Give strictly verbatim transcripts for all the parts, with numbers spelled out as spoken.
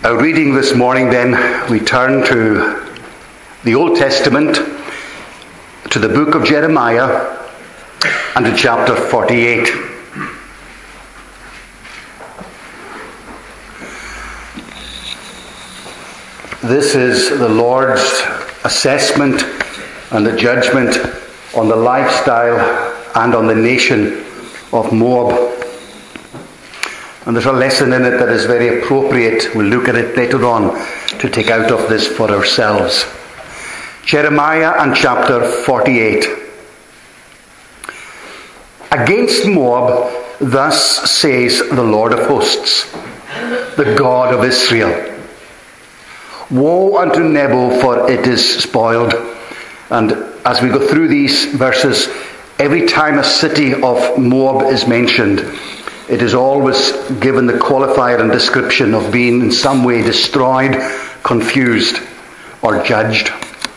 Our reading this morning then, we turn to the Old Testament, to the book of Jeremiah, and to chapter forty-eight. This is the Lord's assessment and the judgment on the lifestyle and on the nation of Moab. And there's a lesson in it that is very appropriate. We'll look at it later on to take out of this for ourselves. Jeremiah and chapter forty-eight. Against Moab, thus says the Lord of hosts, the God of Israel. Woe unto Nebo, for it is spoiled. And as we go through these verses, every time a city of Moab is mentioned, it is always given the qualifier and description of being in some way destroyed, confused, or judged.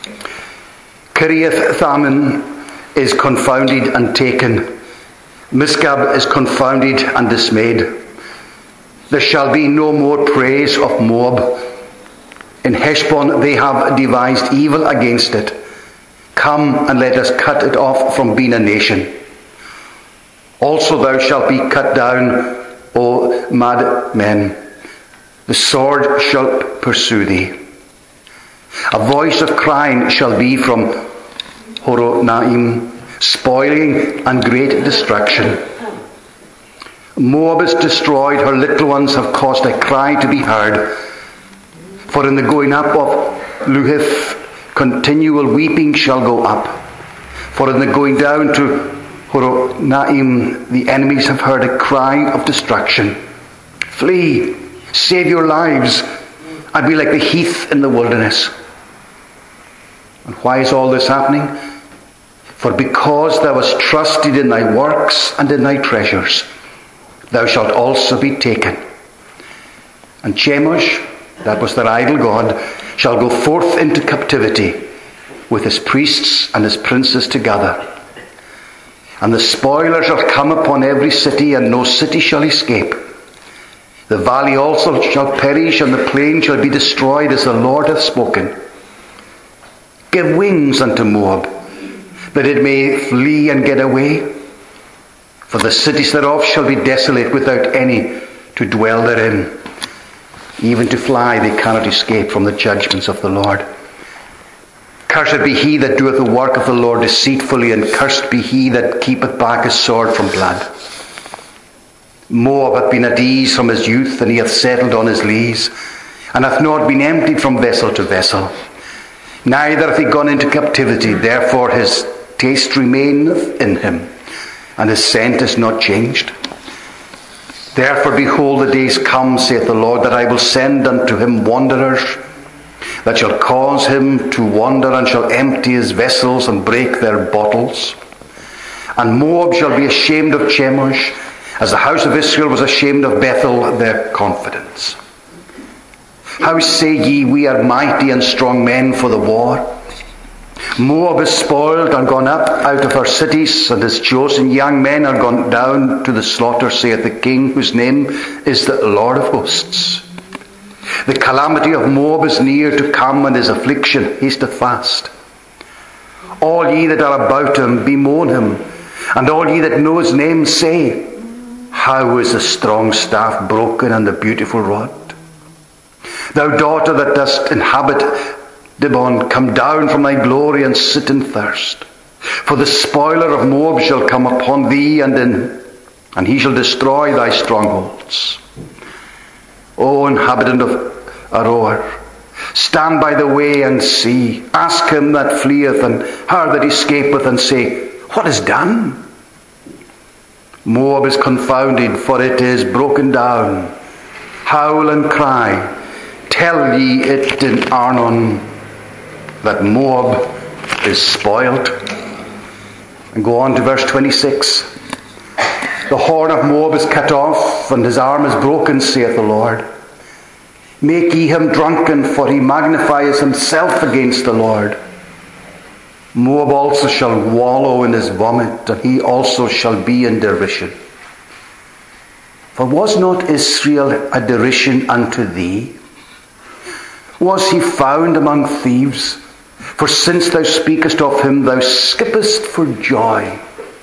Kiriath-Thamin is confounded and taken. Misgab is confounded and dismayed. There shall be no more praise of Moab. In Heshbon they have devised evil against it. Come and let us cut it off from being a nation. Also thou shalt be cut down, O mad men. The sword shall pursue thee. A voice of crying shall be from Horonaim, spoiling and great destruction. Moab is destroyed, her little ones have caused a cry to be heard. For in the going up of Luhith, continual weeping shall go up. For in the going down to Horonaim, the enemies have heard a cry of destruction. Flee, save your lives, and be like the heath in the wilderness. And why is all this happening? For because thou hast trusted in thy works and in thy treasures, thou shalt also be taken. And Chemosh, that was their idol god, shall go forth into captivity with his priests and his princes together. And the spoiler shall come upon every city, and no city shall escape. The valley also shall perish, and the plain shall be destroyed, as the Lord hath spoken. Give wings unto Moab, that it may flee and get away. For the cities thereof shall be desolate, without any to dwell therein. Even to fly they cannot escape from the judgments of the Lord. Cursed be he that doeth the work of the Lord deceitfully, and cursed be he that keepeth back his sword from blood. Moab hath been at ease from his youth, and he hath settled on his lees, and hath not been emptied from vessel to vessel. Neither hath he gone into captivity, therefore his taste remaineth in him, and his scent is not changed. Therefore, behold, the days come, saith the Lord, that I will send unto him wanderers, that shall cause him to wander, and shall empty his vessels and break their bottles. And Moab shall be ashamed of Chemosh, as the house of Israel was ashamed of Bethel, their confidence. How say ye, we are mighty and strong men for the war? Moab is spoiled and gone up out of her cities, and his chosen young men are gone down to the slaughter, saith the King, whose name is the Lord of hosts. The calamity of Moab is near to come, and his affliction hasteth fast. All ye that are about him, bemoan him, and all ye that know his name, say, how is the strong staff broken, and the beautiful rod? Thou daughter that dost inhabit Dibon, come down from thy glory, and sit in thirst. For the spoiler of Moab shall come upon thee, and in, and he shall destroy thy strongholds. O inhabitant of Aroer, stand by the way and see. Ask him that fleeth, and her that escapeth, and say, what is done? Moab is confounded, for it is broken down. Howl and cry. Tell ye it in Arnon, that Moab is spoiled. And go on to verse twenty-six. The horn of Moab is cut off, and his arm is broken, saith the Lord. Make ye him drunken, for he magnifies himself against the Lord. Moab also shall wallow in his vomit, and he also shall be in derision. For was not Israel a derision unto thee? Was he found among thieves? For since thou speakest of him, thou skippest for joy.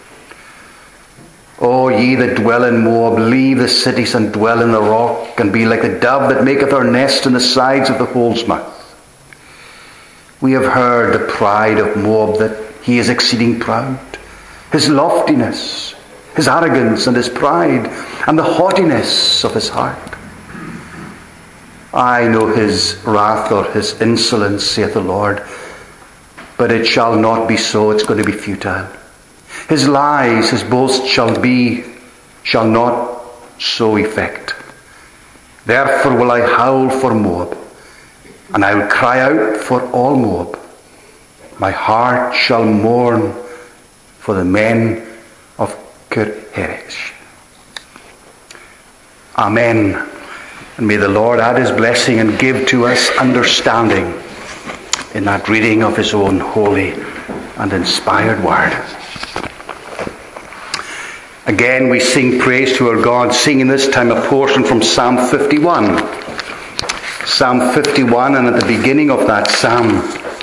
O ye that dwell in Moab, leave the cities and dwell in the rock, and be like the dove that maketh her nest in the sides of the hole's mouth. We have heard the pride of Moab, that he is exceeding proud, his loftiness, his arrogance and his pride, and the haughtiness of his heart. I know his wrath or his insolence, saith the Lord, but it shall not be so. It's going to be futile. His lies, his boast shall be, shall not so effect. Therefore will I howl for Moab, and I will cry out for all Moab. My heart shall mourn for the men of Kir-Heresh. Amen. And may the Lord add his blessing and give to us understanding in that reading of his own holy and inspired word. Again, we sing praise to our God, singing this time a portion from Psalm fifty-one. Psalm fifty-one, and at the beginning of that psalm,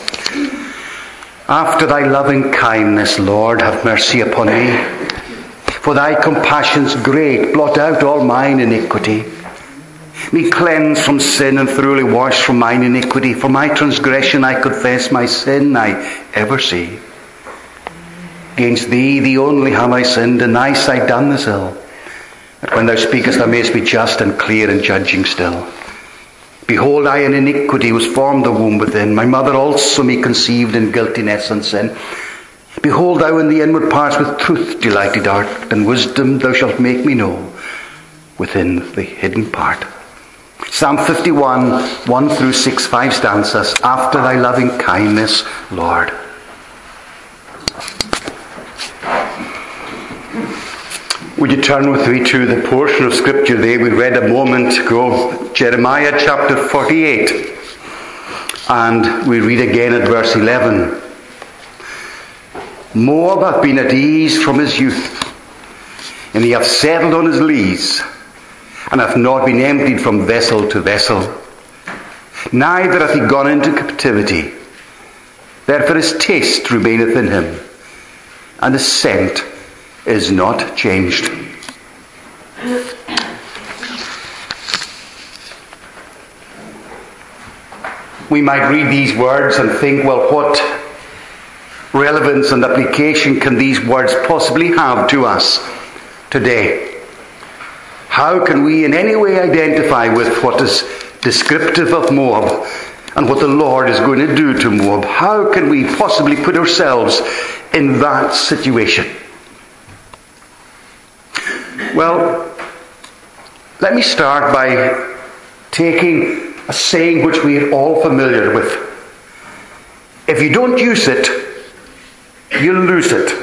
after thy loving kindness, Lord, have mercy upon me. For thy compassions great, blot out all mine iniquity. Me cleanse from sin and thoroughly wash from mine iniquity. For my transgression I confess, my sin I ever see. Against thee, thee only have I sinned, in thy sight done this ill, that when thou speakest thou mayest be just and clear in judging still. Behold, I in iniquity was formed the womb within. My mother also me conceived in guiltiness and sin. Behold, thou in the inward parts with truth delighted art, and wisdom thou shalt make me know within the hidden part. Psalm fifty-one, one through six, five stanzas. After thy loving kindness, Lord. Would you turn with me to the portion of Scripture there we read a moment ago, Jeremiah chapter forty-eight. And we read again at verse eleven. Moab hath been at ease from his youth, and he hath settled on his lees, and hath not been emptied from vessel to vessel. Neither hath he gone into captivity. Therefore his taste remaineth in him, and his scent is not changed. We might read these words and think, well, what relevance and application can these words possibly have to us today? How can we in any way identify with what is descriptive of Moab and what the Lord is going to do to Moab? How can we possibly put ourselves in that situation? Well, let me start by taking a saying which we are all familiar with. If you don't use it, you'll lose it.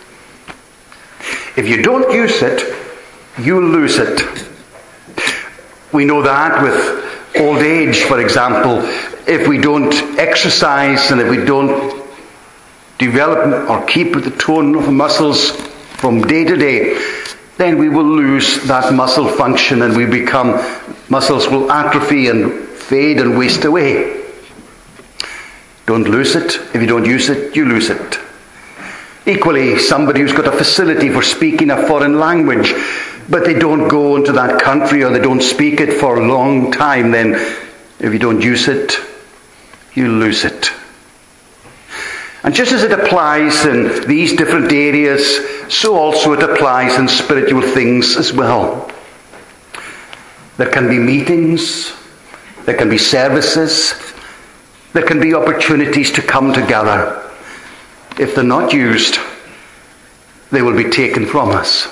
If you don't use it, you'll lose it. We know that with old age, for example. If we don't exercise and if we don't develop or keep the tone of the muscles from day to day, then we will lose that muscle function and we become, muscles will atrophy and fade and waste away. Don't lose it. If you don't use it, you lose it. Equally, somebody who's got a facility for speaking a foreign language, but they don't go into that country or they don't speak it for a long time, then if you don't use it, you lose it. And just as it applies in these different areas, so also it applies in spiritual things as well. There can be meetings, there can be services, there can be opportunities to come together. If they're not used, they will be taken from us.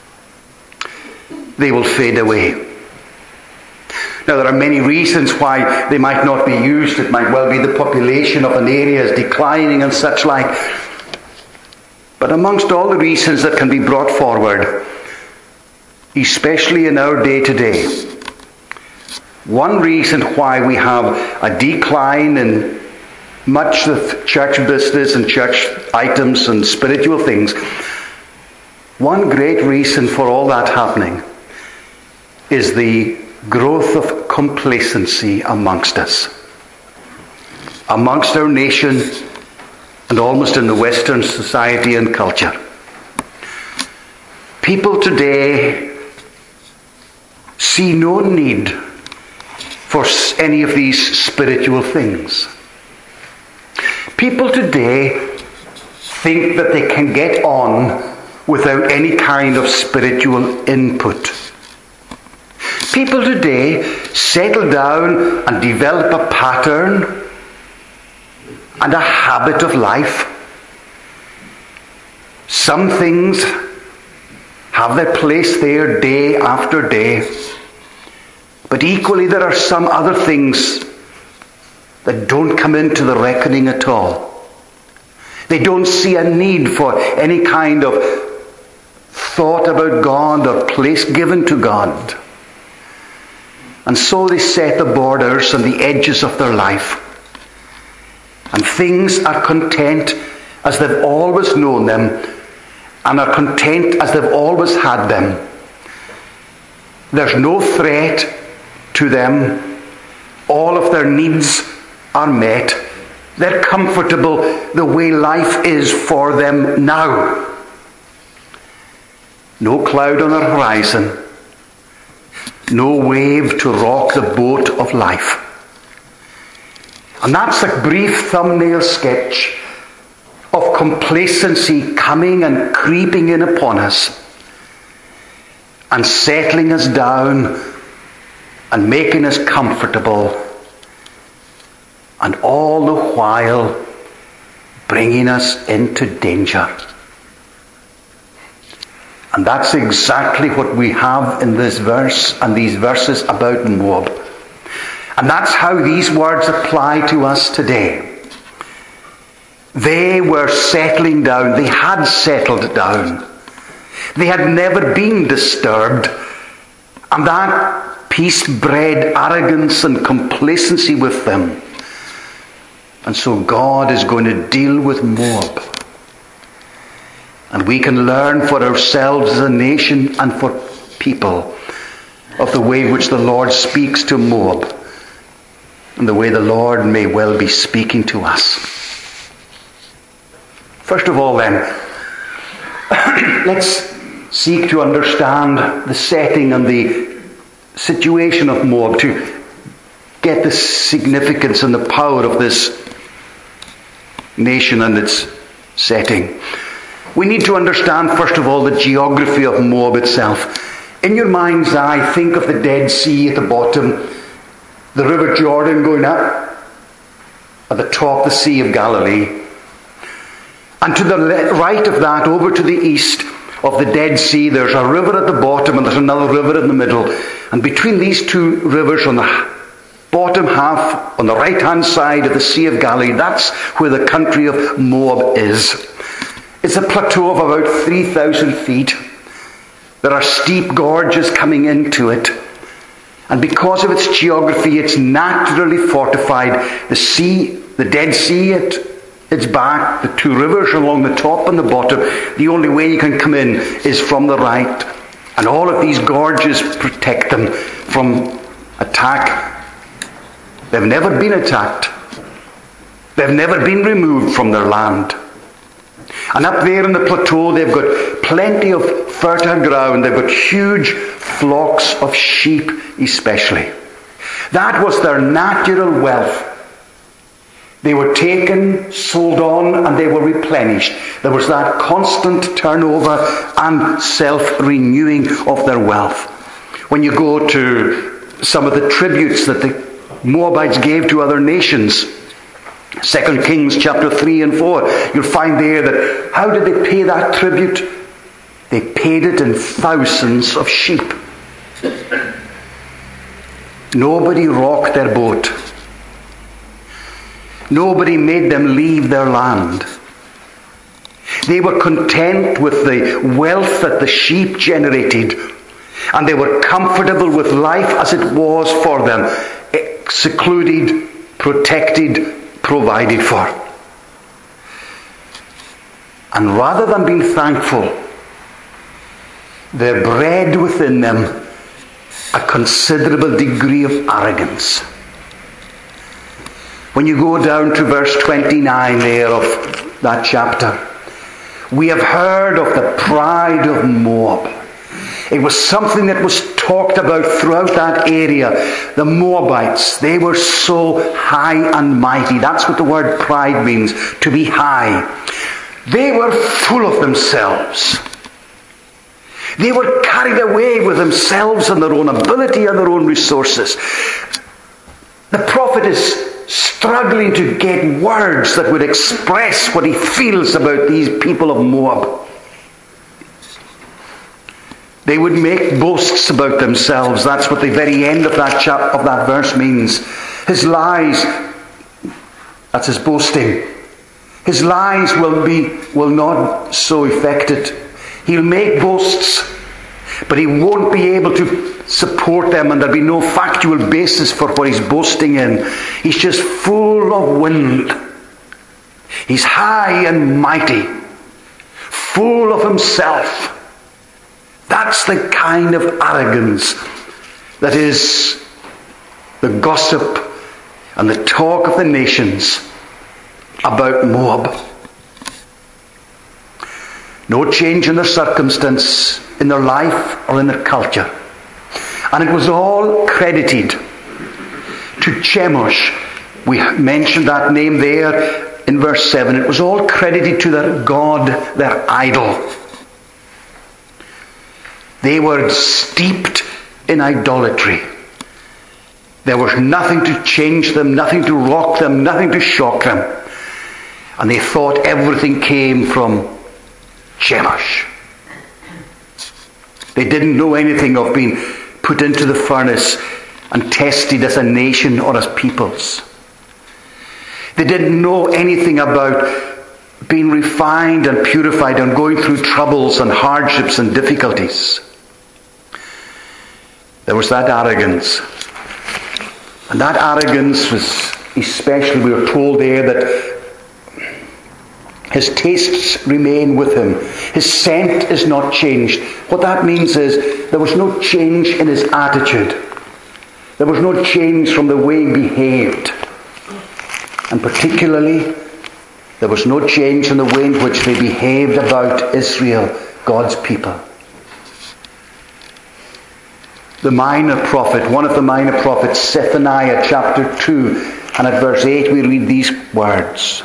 They will fade away. Now, there are many reasons why they might not be used. It might well be the population of an area is declining and such like. But amongst all the reasons that can be brought forward, especially in our day to day, one reason why we have a decline in much of church business and church items and spiritual things, one great reason for all that happening is the growth of complacency amongst us. amongst our nation and almost in the Western society and culture. People today see no need for any of these spiritual things. People today think that they can get on without any kind of spiritual input. People today settle down and develop a pattern and a habit of life. Some things have their place there day after day, but equally there are some other things that don't come into the reckoning at all. They don't see a need for any kind of thought about God or place given to God. And so they set the borders and the edges of their life. And things are content as they've always known them, and are content as they've always had them. There's no threat to them. All of their needs are met. They're comfortable the way life is for them now. No cloud on the horizon. No wave to rock the boat of life. And that's a brief thumbnail sketch of complacency coming and creeping in upon us and settling us down and making us comfortable, and all the while bringing us into danger. And that's exactly what we have in this verse and these verses about Moab. And that's how these words apply to us today. They were settling down. They had settled down. They had never been disturbed. And that peace bred arrogance and complacency with them. And so God is going to deal with Moab. And we can learn for ourselves as a nation and for people of the way in which the Lord speaks to Moab, and the way the Lord may well be speaking to us. First of all then, let's seek to understand the setting and the situation of Moab to get the significance and the power of this nation and its setting. We need to understand, first of all, the geography of Moab itself. In your mind's eye, think of the Dead Sea at the bottom, the River Jordan going up, at the top the Sea of Galilee. And to the right of that, over to the east of the Dead Sea, there's a river at the bottom and there's another river in the middle. And between these two rivers on the bottom half, on the right-hand side of the Sea of Galilee, that's where the country of Moab is. It's a plateau of about three thousand feet. There are steep gorges coming into it. And because of its geography, it's naturally fortified. The sea, the Dead Sea at its back, the two rivers along the top and the bottom. The only way you can come in is from the right. And all of these gorges protect them from attack. They've never been attacked. They've never been removed from their land. And up there in the plateau, they've got plenty of fertile ground. They've got huge flocks of sheep especially. That was their natural wealth. They were taken, sold on, and they were replenished. There was that constant turnover and self-renewing of their wealth. When you go to some of the tributes that the Moabites gave to other nations, Second Kings chapter three and four, you'll find there that how did they pay that tribute? They paid it in thousands of sheep. Nobody rocked their boat. Nobody made them leave their land. They were content with the wealth that the sheep generated, and they were comfortable with life as it was for them, secluded, protected, provided for. And rather than being thankful, they bred within them a considerable degree of arrogance. When you go down to verse twenty-nine there of that chapter, we have heard of the pride of Moab. It was something that was talked about throughout that area. The Moabites, they were so high and mighty. That's what the word pride means, to be high. They were full of themselves. They were carried away with themselves and their own ability and their own resources. The prophet is struggling to get words that would express what he feels about these people of Moab. They would make boasts about themselves. That's what the very end of that chap of that verse means. His lies, that's his boasting. His lies will be will not so effected. He'll make boasts, but he won't be able to support them, and there'll be no factual basis for what he's boasting in. He's just full of wind. He's high and mighty, full of himself. That's the kind of arrogance that is the gossip and the talk of the nations about Moab. No change in their circumstance, in their life, or in their culture. And it was all credited to Chemosh. We mentioned that name there in verse seven. It was all credited to their god, their idol. They were steeped in idolatry. There was nothing to change them, nothing to rock them, nothing to shock them. And they thought everything came from Chemosh. They didn't know anything of being put into the furnace and tested as a nation or as peoples. They didn't know anything about being refined and purified and going through troubles and hardships and difficulties. There was that arrogance. And that arrogance was especially, we were told there that his tastes remain with him. His scent is not changed. What that means is there was no change in his attitude. There was no change from the way he behaved. And particularly, there was no change in the way in which they behaved about Israel, God's people. The minor prophet, one of the minor prophets, Zephaniah chapter two, and at verse eight we read these words.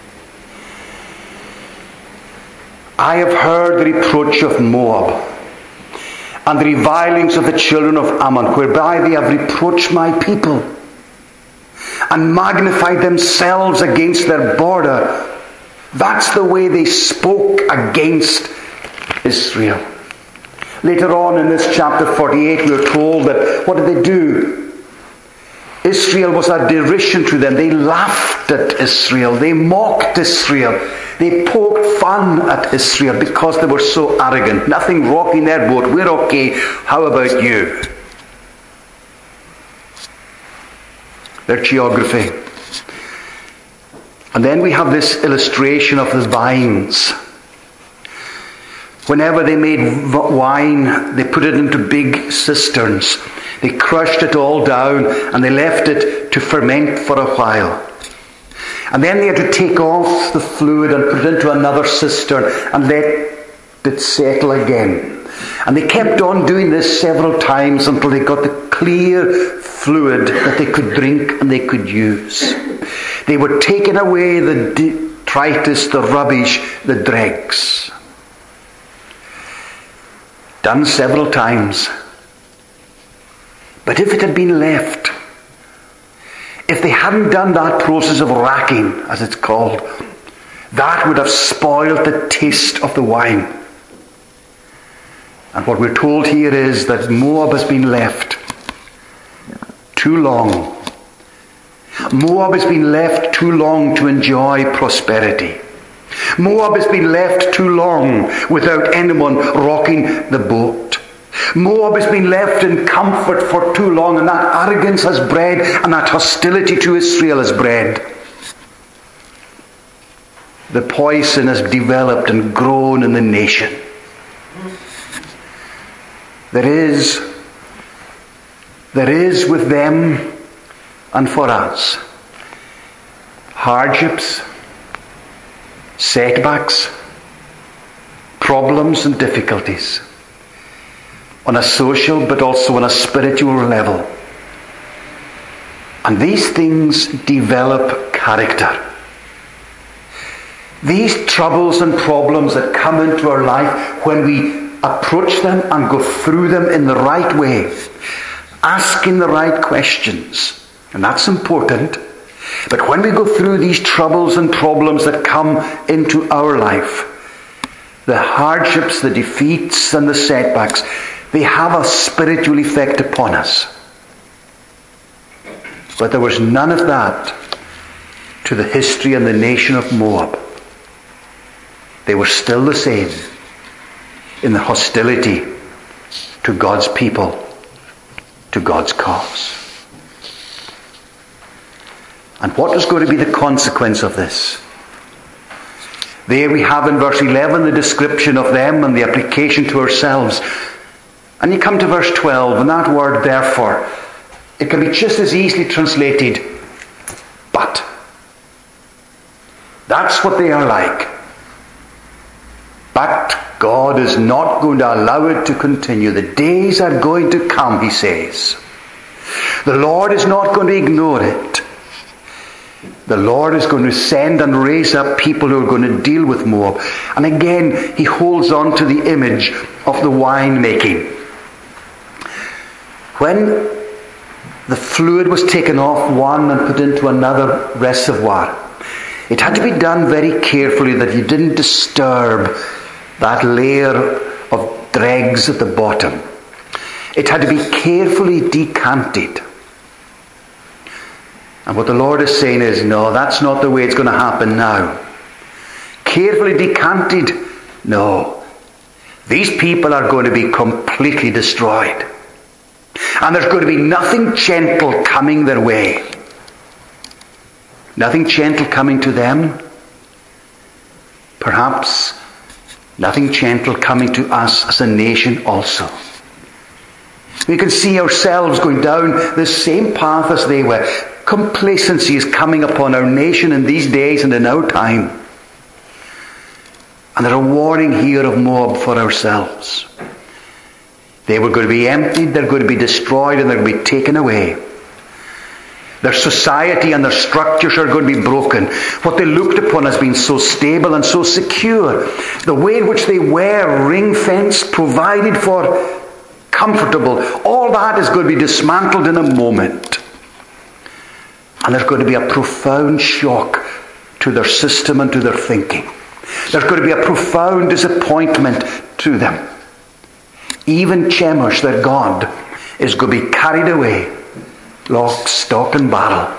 I have heard the reproach of Moab, and the revilings of the children of Ammon, whereby they have reproached my people, and magnified themselves against their border. That's the way they spoke against Israel. Later on in this chapter forty-eight, we are told that what did they do? Israel was a derision to them. They laughed at Israel. They mocked Israel. They poked fun at Israel because they were so arrogant. Nothing rocking their boat. We're okay. How about you? Their geography. And then we have this illustration of the vines. Whenever they made wine, they put it into big cisterns. They crushed it all down and they left it to ferment for a while. And then they had to take off the fluid and put it into another cistern and let it settle again. And they kept on doing this several times until they got the clear fluid that they could drink and they could use. They were taking away the detritus, the rubbish, the dregs. Done several times. But if it had been left, if they hadn't done that process of racking, as it's called, that would have spoiled the taste of the wine. And what we're told here is that Moab has been left too long. Moab has been left too long to enjoy prosperity. Moab has been left too long without anyone rocking the boat. Moab has been left in comfort for too long, and that arrogance has bred, and that hostility to Israel has bred. The poison has developed and grown in the nation. There is, there is with them and for us hardships, setbacks, problems and difficulties on a social but also on a spiritual level. And these things develop character. These troubles and problems that come into our life, when we approach them and go through them in the right way, asking the right questions, and that's important. But when we go through these troubles and problems that come into our life, the hardships, the defeats and the setbacks, they have a spiritual effect upon us. But there was none of that to the history and the nation of Moab. They were still the same in the hostility to God's people, to God's cause. And what is going to be the consequence of this? There we have in verse eleven the description of them and the application to ourselves. And you come to verse twelve, and that word therefore, it can be just as easily translated but. That's what they are like. But God is not going to allow it to continue. The days are going to come, he says. The Lord is not going to ignore it. The Lord is going to send and raise up people who are going to deal with Moab. And again, he holds on to the image of the wine making. When the fluid was taken off one and put into another reservoir, it had to be done very carefully that you didn't disturb that layer of dregs at the bottom. It had to be carefully decanted. And what the Lord is saying is, no, that's not the way it's going to happen now. Carefully decanted? No. These people are going to be completely destroyed. And there's going to be nothing gentle coming their way. Nothing gentle coming to them. Perhaps nothing gentle coming to us as a nation also. We can see ourselves going down the same path as they were. Complacency is coming upon our nation in these days and in our time. And there's a warning here of Moab for ourselves. They were going to be emptied, they're going to be destroyed, and they're going to be taken away. Their society and their structures are going to be broken. What they looked upon as being so stable and so secure, the way in which they were ring-fenced, provided for, comfortable, all that is going to be dismantled in a moment. And there's going to be a profound shock to their system and to their thinking. There's going to be a profound disappointment to them. Even Chemosh, their God, is going to be carried away, lock, stock and barrel.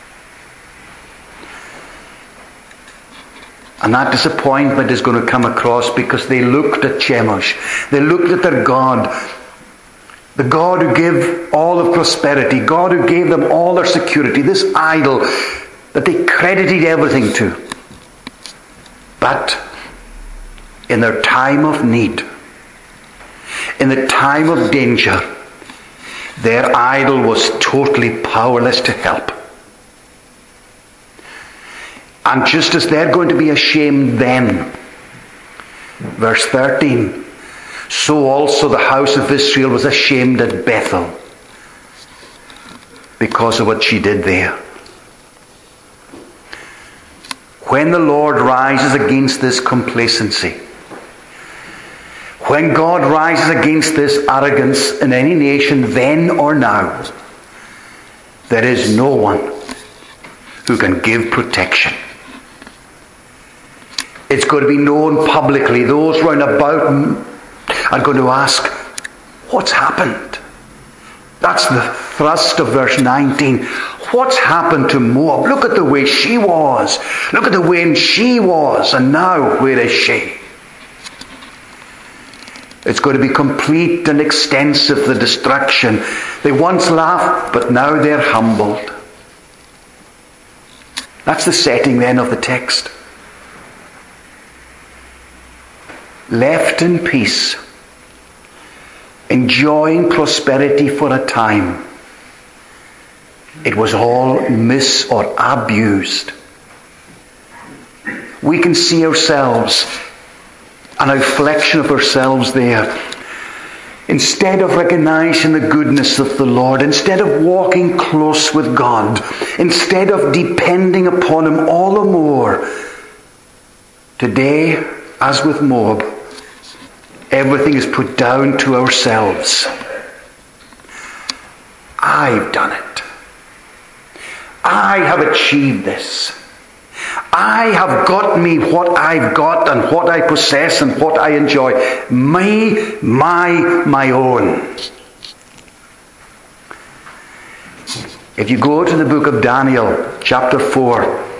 And that disappointment is going to come across because they looked at Chemosh. They looked at their God, the God who gave all of prosperity, God who gave them all their security, this idol that they credited everything to. But in their time of need, in the time of danger, their idol was totally powerless to help. And just as they're going to be ashamed then, verse thirteen, so also the house of Israel was ashamed at Bethel because of what she did there. When the Lord rises against this complacency, when God rises against this arrogance in any nation then or now, there is no one who can give protection. It's going to be known publicly. Those round about are going to ask, what's happened? That's the thrust of verse nineteen. What's happened to Moab? Look at the way she was. Look at the way she was. And now, where is she? It's going to be complete and extensive, the destruction. They once laughed, but now they're humbled. That's the setting then of the text. Left in peace, enjoying prosperity for a time, it was all mis or abused we can see ourselves, an reflection of ourselves there. Instead of recognizing the goodness of the Lord, instead of walking close with God, instead of depending upon Him all the more, today, as with Moab, everything is put down to ourselves. I've done it. I have achieved this. I have got me what I've got and what I possess and what I enjoy. Me, my, my own. If you go to the book of Daniel, chapter four,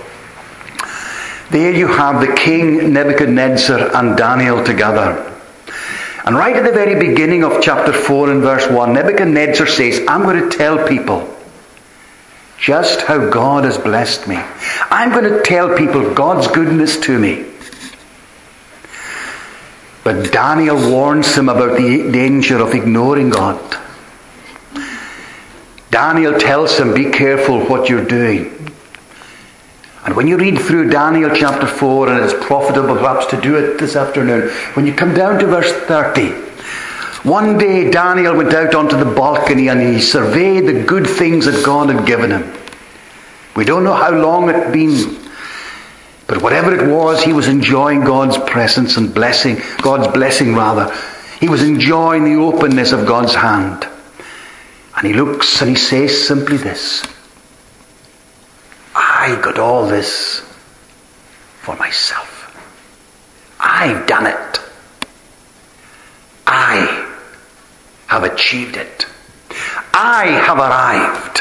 there you have the king Nebuchadnezzar and Daniel together. And right at the very beginning of chapter four and verse one, Nebuchadnezzar says, I'm going to tell people just how God has blessed me. I'm going to tell people God's goodness to me. But Daniel warns him about the danger of ignoring God. Daniel tells him, be careful what you're doing. And when you read through Daniel chapter four, and it's profitable perhaps to do it this afternoon, when you come down to verse thirty, one day Daniel went out onto the balcony and he surveyed the good things that God had given him. We don't know how long it had been, but whatever it was, he was enjoying God's presence and blessing, God's blessing rather. He was enjoying the openness of God's hand. And he looks and he says simply this, I got all this for myself. I've done it. I have achieved it. I have arrived.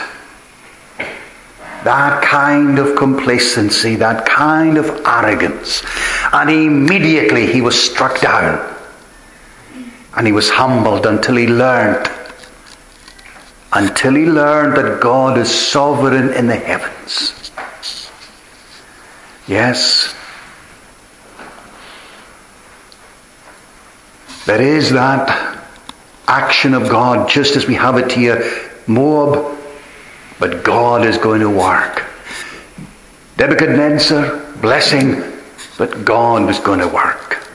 That kind of complacency, that kind of arrogance. And immediately he was struck down. And he was humbled until he learned, until he learned that God is sovereign in the heavens. Yes, there is that action of God, just as we have it here, Moab, but God is going to work. Nebuchadnezzar, blessing, but God was going to work.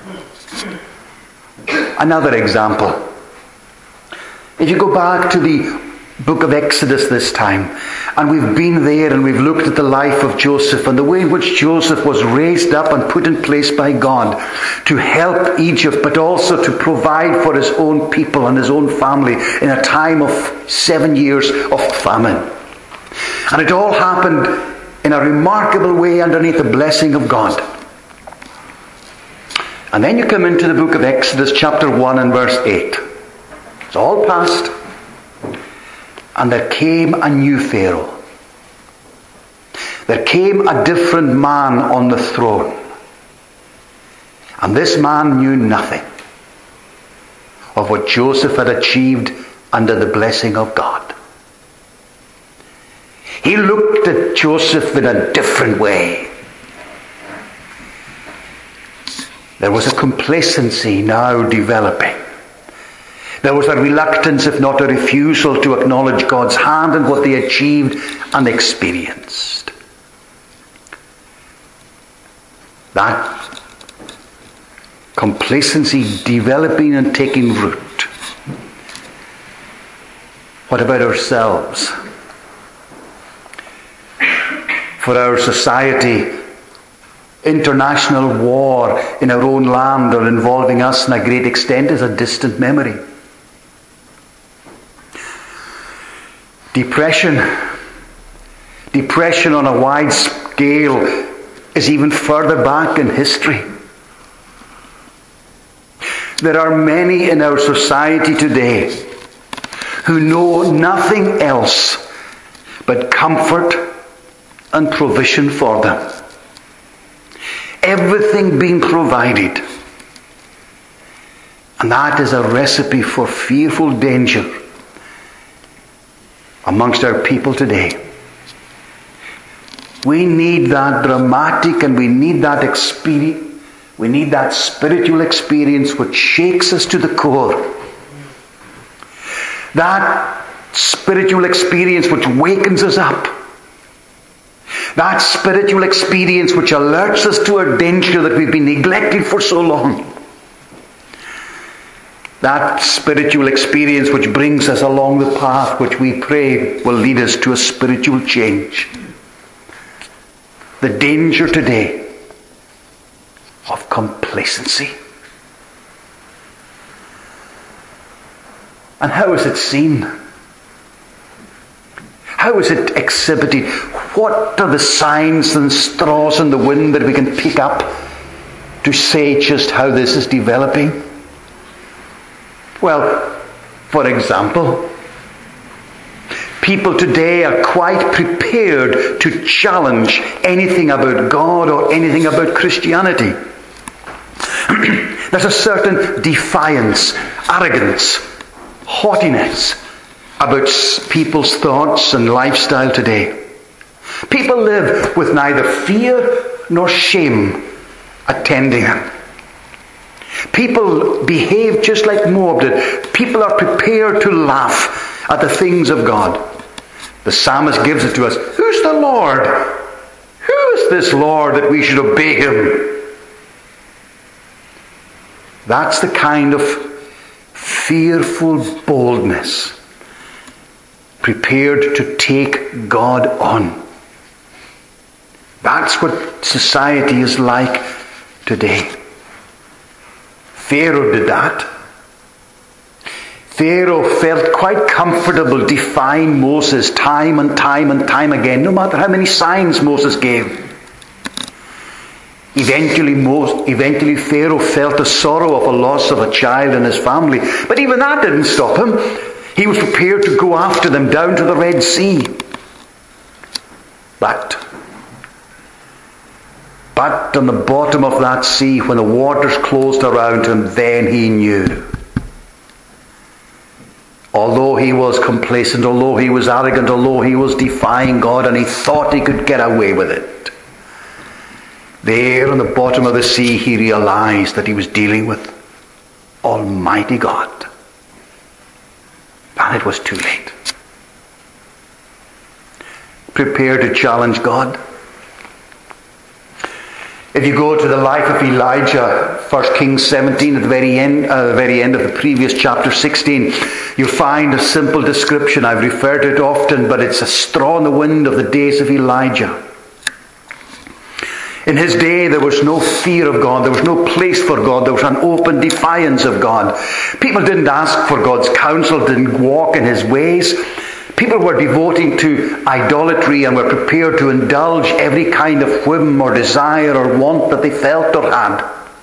Another example. If you go back to the book of Exodus this time, and we've been there and we've looked at the life of Joseph and the way in which Joseph was raised up and put in place by God to help Egypt, but also to provide for his own people and his own family in a time of seven years of famine. And it all happened in a remarkable way underneath the blessing of God. And then you come into the book of Exodus chapter one and verse eight. It's all past. And there came a new Pharaoh. There came a different man on the throne. And this man knew nothing of what Joseph had achieved under the blessing of God. He looked at Joseph in a different way. There was a complacency now developing. There was a reluctance, if not a refusal, to acknowledge God's hand in what they achieved and experienced. That complacency developing and taking root. What about ourselves? For our society, international war in our own land or involving us in a great extent is a distant memory. Depression, depression on a wide scale is even further back in history. There are many in our society today who know nothing else but comfort and provision for them. Everything being provided. And that is a recipe for fearful danger amongst our people today. We need that dramatic and we need that experience. We need that spiritual experience which shakes us to the core. That spiritual experience which wakens us up. That spiritual experience which alerts us to our danger that we've been neglected for so long. That spiritual experience which brings us along the path which we pray will lead us to a spiritual change. The danger today of complacency. And how is it seen? How is it exhibited? What are the signs and straws in the wind that we can pick up to say just how this is developing? Well, for example, people today are quite prepared to challenge anything about God or anything about Christianity. There's a certain defiance, arrogance, haughtiness about people's thoughts and lifestyle today. People live with neither fear nor shame attending them. People behave just like Moab did. People are prepared to laugh at the things of God. The psalmist gives it to us. Who's the Lord? Who is this Lord that we should obey him? That's the kind of fearful boldness prepared to take God on. That's what society is like today. Pharaoh did that. Pharaoh felt quite comfortable defying Moses time and time and time again, no matter how many signs Moses gave. Eventually, Moses, eventually Pharaoh felt the sorrow of a loss of a child in his family. But even that didn't stop him. He was prepared to go after them down to the Red Sea. But But on the bottom of that sea, when the waters closed around him, then he knew. Although he was complacent, although he was arrogant, although he was defying God and he thought he could get away with it, there on the bottom of the sea he realized that he was dealing with Almighty God. And it was too late. Prepare to challenge God. If you go to the life of Elijah, First Kings seventeen, at the very end, uh, the very end of the previous chapter sixteen, you'll find a simple description. I've referred to it often, but it's a straw in the wind of the days of Elijah. In his day, there was no fear of God. There was no place for God. There was an open defiance of God. People didn't ask for God's counsel, didn't walk in his ways. People were devoting to idolatry and were prepared to indulge every kind of whim or desire or want that they felt or had.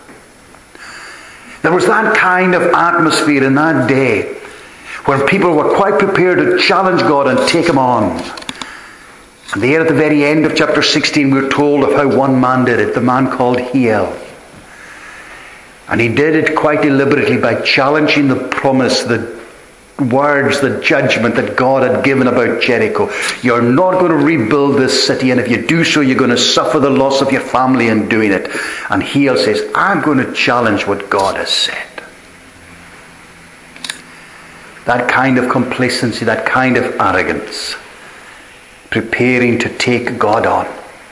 There was that kind of atmosphere in that day when people were quite prepared to challenge God and take him on. And there at the very end of chapter sixteen we're told of how one man did it, the man called Hiel. And he did it quite deliberately by challenging the promise, the words, the judgment that God had given about Jericho. You're not going to rebuild this city, and if you do so, you're going to suffer the loss of your family in doing it. And Hiel says, I'm going to challenge what God has said. That kind of complacency, that kind of arrogance, preparing to take God on.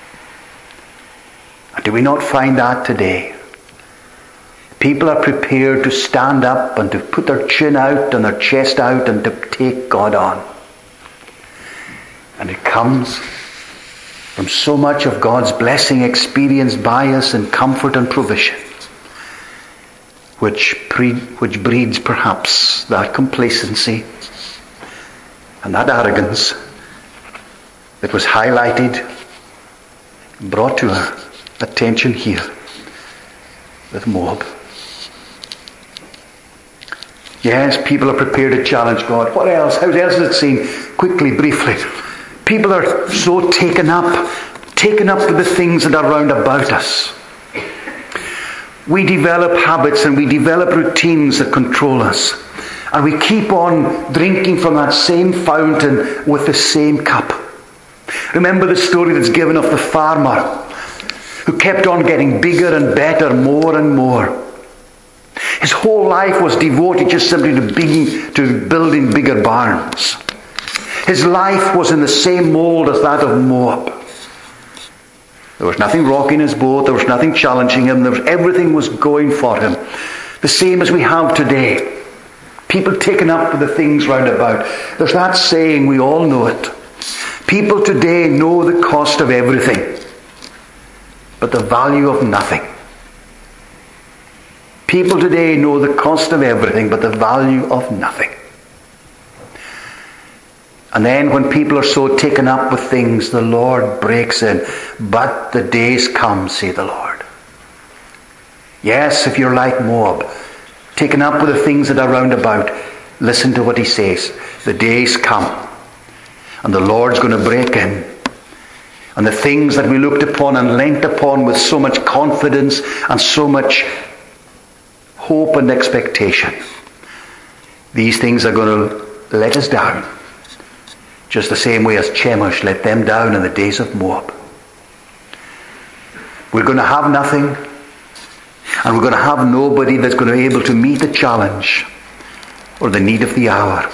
And do we not find that today? People are prepared to stand up and to put their chin out and their chest out and to take God on. And it comes from so much of God's blessing experienced by us in comfort and provision, which, pre- which breeds perhaps that complacency and that arrogance that was highlighted, brought to our attention here with Moab. Yes, people are prepared to challenge God. What else? How else is it seen? Quickly, briefly. People are so taken up, taken up with the things that are round about us. We develop habits and we develop routines that control us. And we keep on drinking from that same fountain with the same cup. Remember the story that's given of the farmer who kept on getting bigger and better, more and more. His whole life was devoted just simply to, being, to building bigger barns. His life was in the same mold as that of Moab. There was nothing rocking his boat. There was nothing challenging him. There was, everything was going for him. The same as we have today. People taken up with the things round about. There's that saying, we all know it. People today know the cost of everything, but the value of nothing. People today know the cost of everything, but the value of nothing. And then when people are so taken up with things, the Lord breaks in. But the days come, say the Lord. Yes, if you're like Moab, taken up with the things that are round about, listen to what he says. The days come, and the Lord's going to break in. And the things that we looked upon and leant upon with so much confidence and so much hope and expectation, these things are going to let us down. Just the same way as Chemosh let them down in the days of Moab. We're going to have nothing, and we're going to have nobody that's going to be able to meet the challenge or the need of the hour.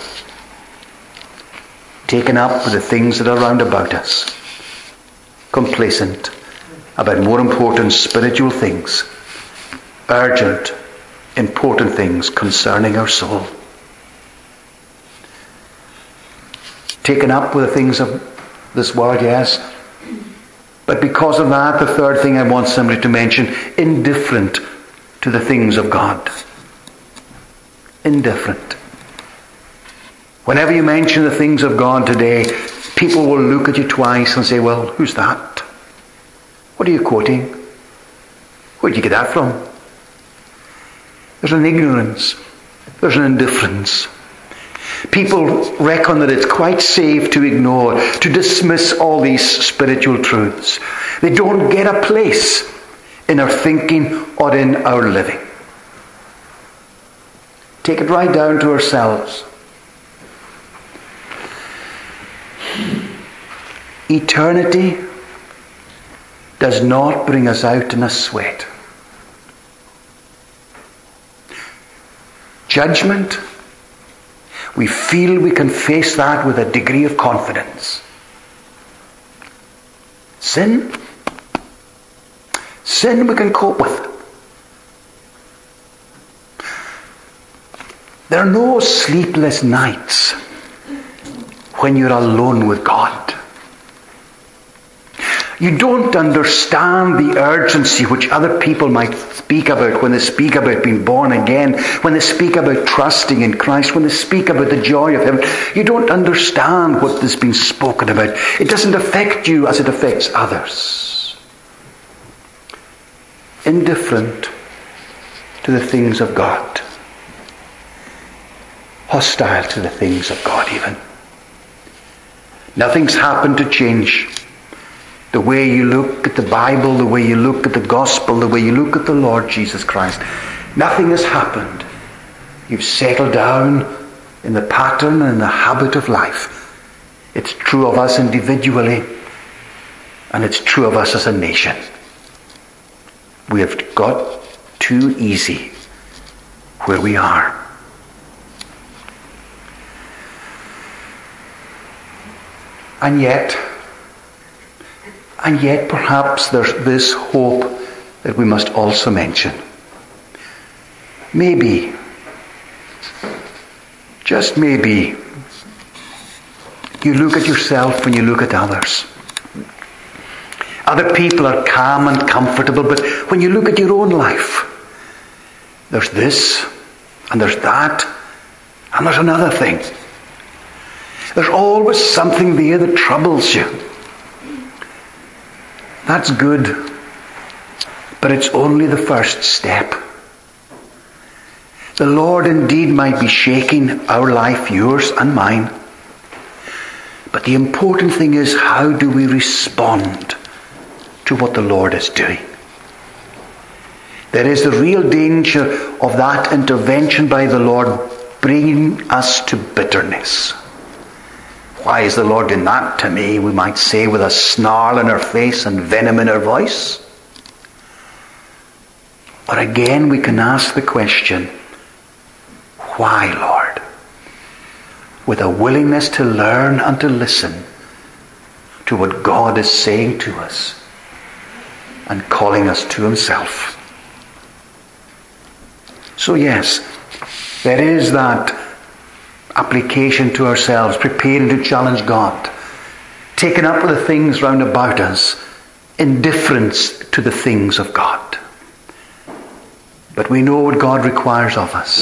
Taken up with the things that are round about us. Complacent about more important spiritual things. Urgent, important things concerning our soul. Taken up with the things of this world, yes. But because of that, the third thing I want somebody to mention, indifferent to the things of God. Indifferent. Whenever you mention the things of God today, people will look at you twice and say, well, who's that? What are you quoting? Where did you get that from? There's an ignorance. There's an indifference. People reckon that it's quite safe to ignore, to dismiss all these spiritual truths. They don't get a place in our thinking or in our living. Take it right down to ourselves. Eternity does not bring us out in a sweat. Judgment, we feel we can face that with a degree of confidence. Sin, sin we can cope with. There are no sleepless nights when you're alone with God. You don't understand the urgency which other people might speak about when they speak about being born again, when they speak about trusting in Christ, when they speak about the joy of heaven. You don't understand what is being spoken about. It doesn't affect you as it affects others. Indifferent to the things of God. Hostile to the things of God even. Nothing's happened to change the way you look at the Bible, the way you look at the gospel, the way you look at the Lord Jesus Christ. Nothing has happened. You've settled down in the pattern and the habit of life. It's true of us individually, and it's true of us as a nation. We have got too easy where we are. And yet, and yet perhaps there's this hope that we must also mention. Maybe, just maybe, you look at yourself when you look at others. Other people are calm and comfortable, but when you look at your own life, there's this, and there's that, and there's another thing. There's always something there that troubles you. That's good, but it's only the first step. The Lord indeed might be shaking our life, yours and mine. But the important thing is, how do we respond to what the Lord is doing? There is the real danger of that intervention by the Lord bringing us to bitterness. Why is the Lord doing that to me? We might say, with a snarl in our face and venom in our voice. But again, we can ask the question, why, Lord? With a willingness to learn and to listen to what God is saying to us. and calling us to himself. So yes, there is that application to ourselves, preparing to challenge God, taken up with the things round about us, indifference to the things of God. But we know what God requires of us.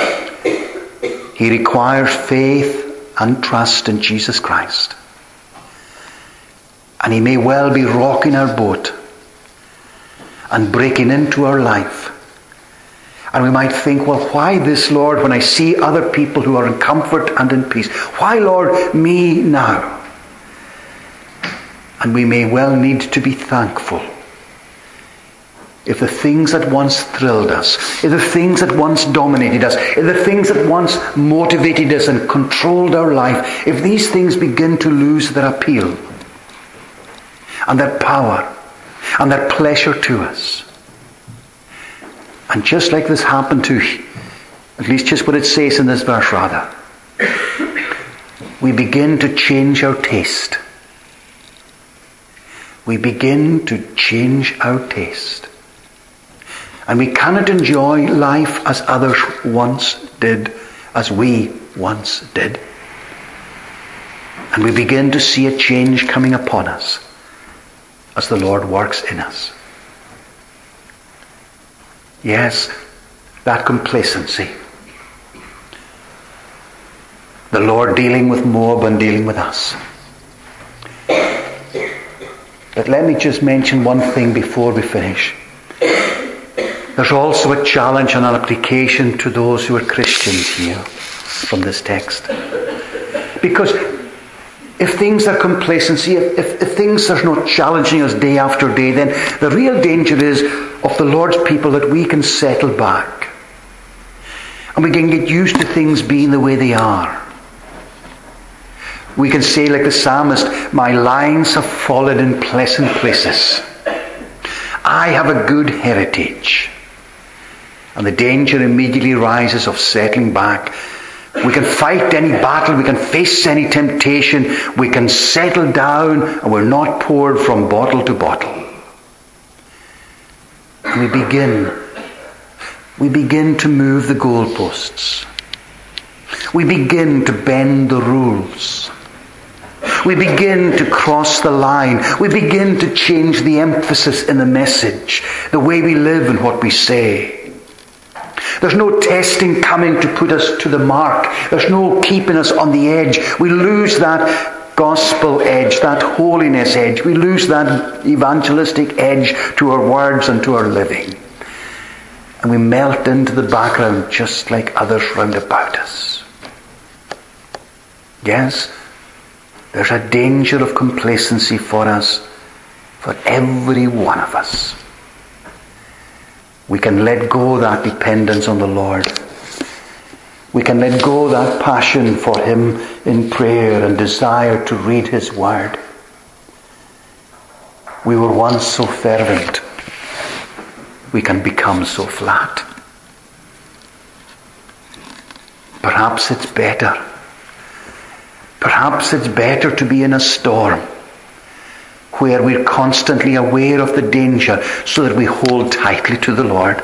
He requires faith and trust in Jesus Christ. And he may well be rocking our boat and breaking into our life. And we might think, well, why this, Lord, when I see other people who are in comfort and in peace? Why, Lord, me now? And we may well need to be thankful if the things that once thrilled us, if the things that once dominated us, if the things that once motivated us and controlled our life, if these things begin to lose their appeal and their power and their pleasure to us. And just like this happened to, at least just what it says in this verse rather, we begin to change our taste. We begin to change our taste. And we cannot enjoy life as others once did, as we once did. And we begin to see a change coming upon us as the Lord works in us. Yes, that complacency. The Lord dealing with Moab and dealing with us. But let me just mention one thing before we finish. There's also a challenge and an application to those who are Christians here from this text. Because if things are complacency, if, if, if things are not challenging us day after day, then the real danger is of the Lord's people that we can settle back. And we can get used to things being the way they are. We can say like the psalmist, my lines have fallen in pleasant places. I have a good heritage. And the danger immediately rises of settling back. We can fight any battle, we can face any temptation, we can settle down, and we're not poured from bottle to bottle. And we begin, we begin to move the goalposts. We begin to bend the rules. We begin to cross the line. We begin to change the emphasis in the message, the way we live and what we say. There's no testing coming to put us to the mark. There's no keeping us on the edge. We lose that gospel edge, that holiness edge. We lose that evangelistic edge to our words and to our living. And we melt into the background just like others round about us. Yes, there's a danger of complacency for us, for every one of us. We can let go that dependence on the Lord. We can let go that passion for him in prayer and desire to read his word. We were once so fervent. We can become so flat. Perhaps it's better. Perhaps it's better to be in a storm where we're constantly aware of the danger so that we hold tightly to the Lord.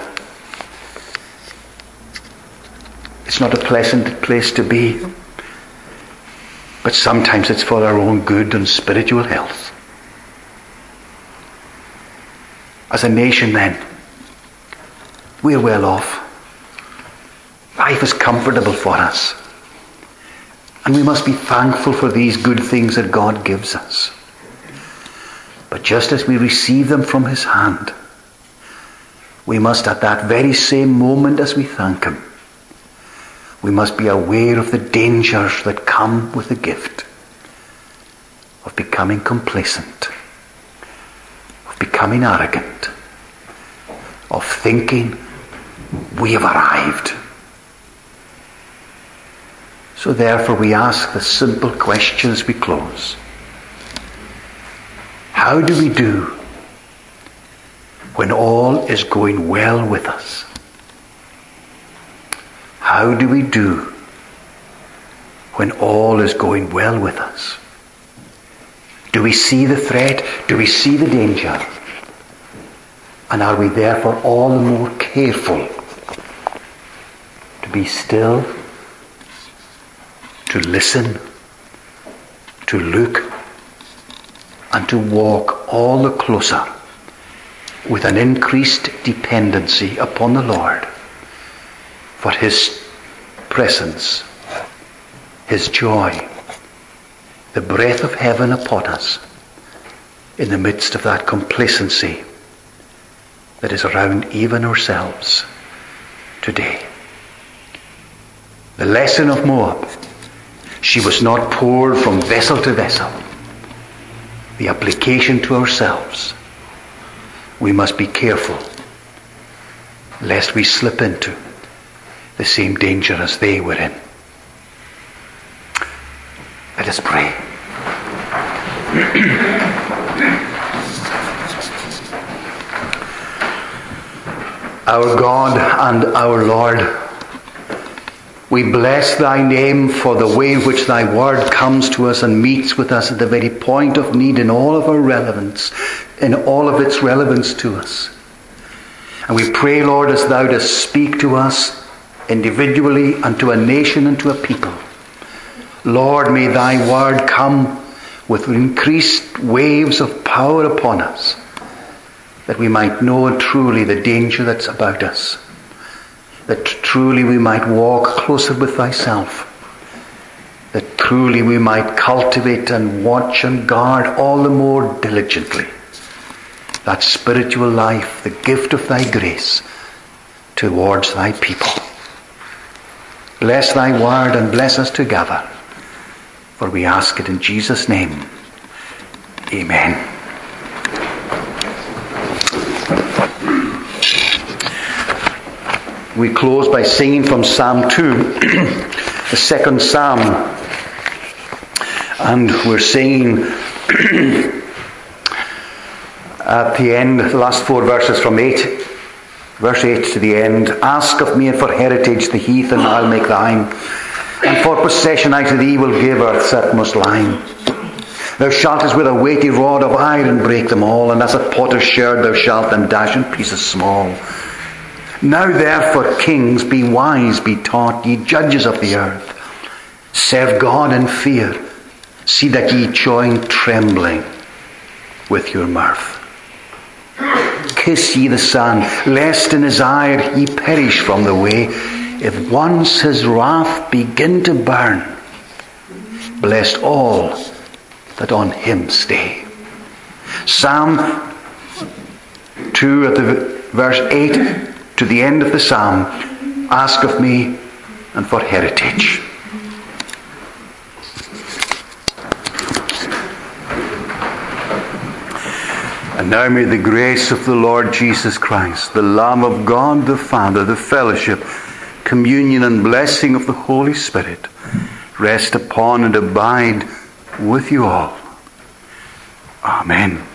It's not a pleasant place to be, but sometimes it's for our own good and spiritual health. As a nation then, we're well off. Life is comfortable for us. And we must be thankful for these good things that God gives us. But just as we receive them from his hand, we must at that very same moment as we thank him, we must be aware of the dangers that come with the gift of becoming complacent, of becoming arrogant, of thinking we have arrived. So therefore we ask the simple question as we close. How do we do when all is going well with us? How do we do when all is going well with us? Do we see the threat? Do we see the danger? And are we therefore all the more careful to be still, to listen, to look, and to walk all the closer with an increased dependency upon the Lord for his presence, his joy, the breath of heaven upon us in the midst of that complacency that is around even ourselves today. The lesson of Moab: she was not poured from vessel to vessel. The application to ourselves: we must be careful lest we slip into the same danger as they were in. Let us pray. Our God and our Lord, we bless thy name for the way in which thy word comes to us and meets with us at the very point of need in all of our relevance, in all of its relevance to us. And we pray, Lord, as thou dost speak to us individually and to a nation and to a people, Lord, may thy word come with increased waves of power upon us, that we might know truly the danger that's about us, that truly we might walk closer with thyself, that truly we might cultivate and watch and guard all the more diligently that spiritual life, the gift of thy grace towards thy people. Bless thy word and bless us together, for we ask it in Jesus' name. Amen. We close by singing from Psalm two, the second Psalm. And we're singing at the end, the last four verses from eight, verse eight to the end. Ask of me for heritage the heath, and I'll make thine. And for possession I to thee will give earth's utmost line. Thou shalt as with a weighty rod of iron break them all, and as a potter's sherd thou shalt them dash in pieces small. Now therefore, kings, be wise, be taught, ye judges of the earth. Serve God in fear. See that ye join trembling with your mirth. Kiss ye the Son, lest in his ire ye perish from the way. If once his wrath begin to burn, blessed all that on him stay. Psalm two at the verse eight to the end of the psalm. Ask of me and for heritage. And now may the grace of the Lord Jesus Christ, the Lamb of God the Father, the fellowship, communion and blessing of the Holy Spirit rest upon and abide with you all. Amen.